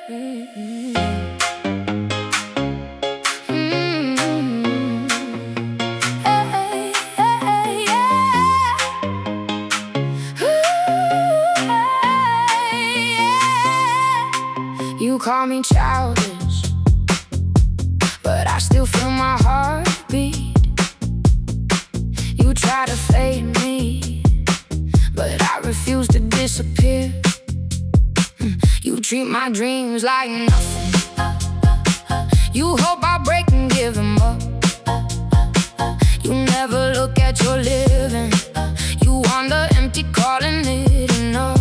You call me childish, but I still feel my heart beat. You try to fade me, but I refuse to disappear. You treat my dreams like nothing. You hope I break and give them up. You never look at your living. You wander empty, calling it enough.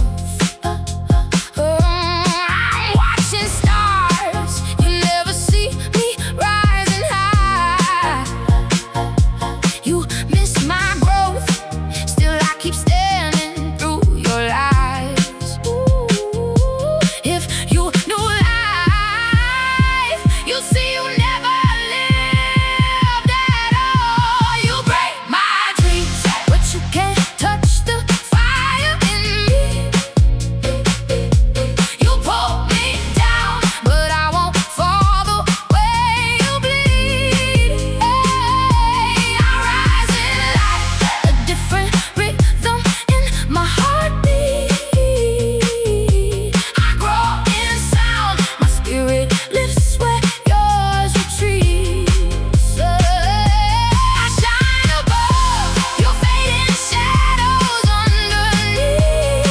I'm watching stars. You never see me rising high. You miss my growth. Still I keep standing through your lies. If you knew life, you'll see you never lived at all. You break my dreams, but you can't touch the fire in me. You pull me down, but I won't fall the way you bleed. I rise in life, a different rhythm in my heartbeat. I grow in sound, my spirit lifts where yours retreats. I shine above your fading shadows underneath.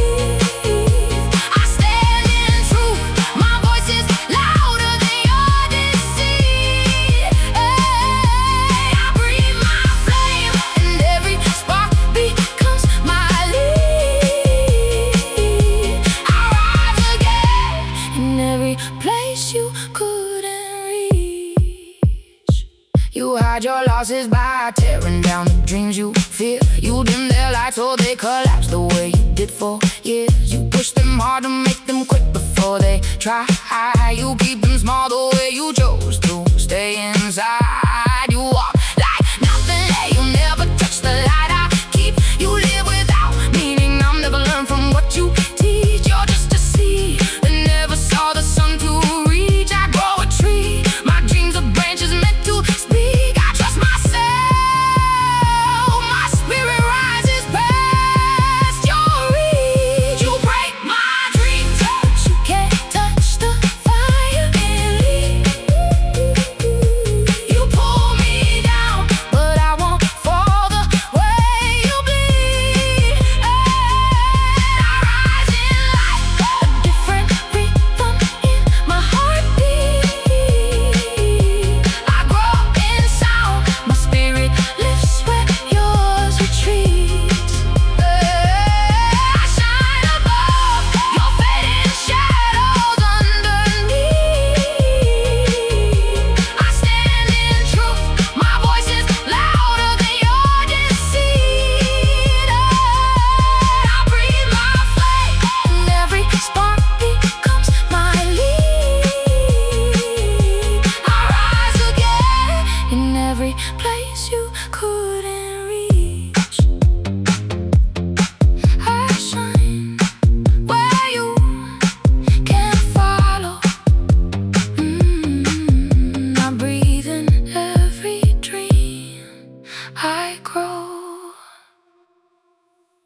I stand in truth, my voice is louder than your deceit. I breathe my flame, and every spark becomes my lead. I rise again in every place you couldn't reach. You hide your losses by tearing down the dreams you fear. You dim their light so they collapse the way you did for years. You push them hard to make them quit before they try. You keep them small the way you chose to stay inside.